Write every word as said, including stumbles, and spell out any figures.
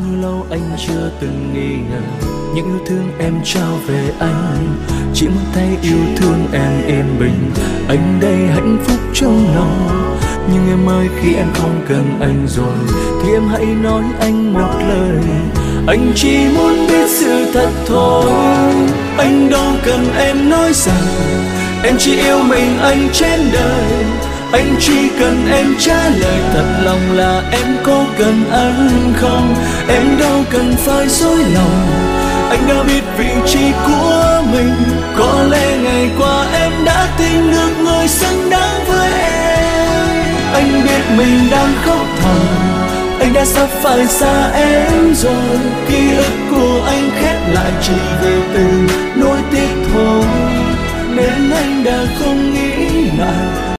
lâu anh chưa từng nghi ngờ những yêu thương em trao về anh, chỉ muốn thấy yêu thương em yên bình, anh đây hạnh phúc trong lòng. Nhưng em ơi, khi em không cần anh rồi thì em hãy nói anh một lời, anh chỉ muốn biết sự thật thôi. Anh đâu cần em nói rằng em chỉ yêu mình anh trên đời, anh chỉ cần em trả lời thật lòng là em có cần anh không. Em đâu cần phải dối lòng, anh đã biết vị trí của mình. Có lẽ ngày qua em đã tìm được người xứng đáng với em. Anh biết mình đang khóc thầm, anh đã sắp phải xa em rồi. Ký ức của anh khép lại chỉ về từ nỗi tiếc thôi, nên anh đã không nghĩ ngại